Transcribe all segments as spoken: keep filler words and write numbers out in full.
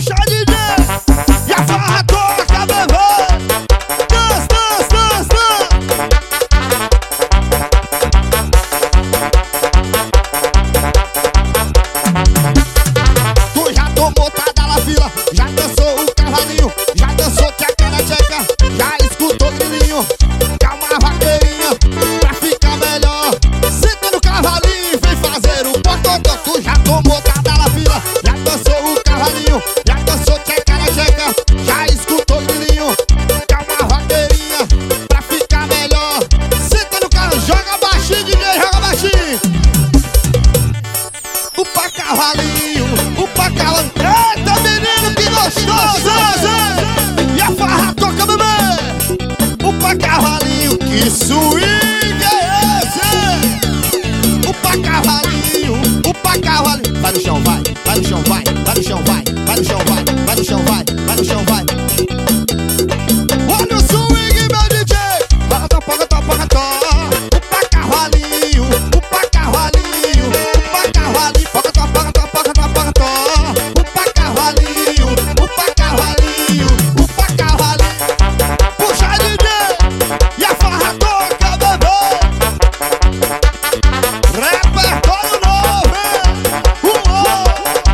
Puxa D J e a farra toca, bebê. Dança, dança, dança. Tu já tomou tada na fila, já dançou o cavalinho, já dançou tcheca na tcheca, já escutou o grilinho. Quer uma vaqueirinha pra ficar melhor? Senta no cavalinho e vem fazer o portotó. Tu já tomou tada na fila, já dançou o cavalinho, já dançou tcheca na tcheca, já escutou o grilinho. Quer uma vaqueirinha pra ficar melhor? Senta no carro, joga baixinho, D J, joga baixinho. Upa cavalinho, upa cavalinho. Eita, menino, que gostoso! E a farra toca, bebê. Upa cavalinho, que swing é esse? Upa cavalinho, upa cavalinho. Vai no chão, vai, vai no chão, vai, vai no chão, vai, vai no chão, vai, vai no chão, vai, vai no chão, vai. Olha o swing, meu D J. Pagató, pagató, pagató. Upa cavalinho, upa cavalinho, upa cavalinho. Pagató, pagató, pagató, pagató. Upa cavalinho, upa cavalinho, upa cavalinho. Puxa D J e a farra toca, bebê. Repertório novo, uou.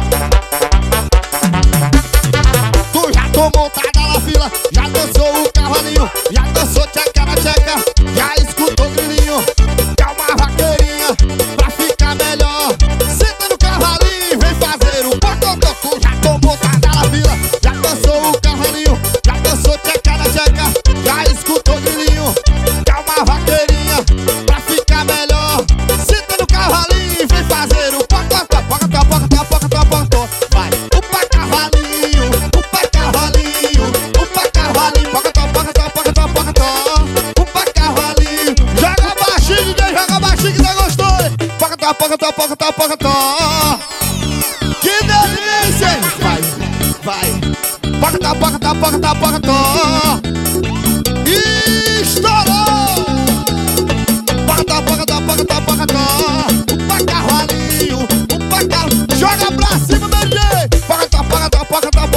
Tu já tomou tada na fila, já dançou o cavalinho, já dançou tcheca na tcheca, já escutou o grilinho. Quer uma vaqueirinha pra ficar melhor? Senta no cavalinho e vem fazer o portotó. Tu já tomou tada na fila, já dançou o cavalinho, já dançou tcheca na tcheca, já escutou o grilinho. Quer uma vaqueirinha pra ficar melhor? Senta no cavalinho e vem fazer o portotó. Portotó, portotó, portotó, portotó. Vai, upa cavalinho, upa cavalinho, upa cavalinho. Portotó, portotó, portotó, portotó. Upa cavalinho. Joga baixinho, D J, joga baixinho que tá gostoso. Portotó, portotó, portotó, portotó. Que delícia, hein? Vai, vai. Portotó, portotó, portotó, portotó. Estourou. Portotó, portotó, portotó, portotó. Upa cavalinho, upa cavalinho. Joga pra cima, D J. Portotó, portotó, portotó,